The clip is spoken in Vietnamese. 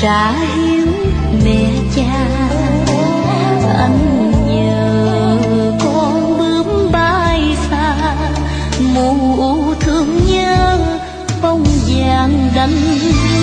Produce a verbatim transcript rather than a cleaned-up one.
trả hiếu mẹ cha. Anh nhờ con bướm bay xa, mù thương nhớ bông vàng đành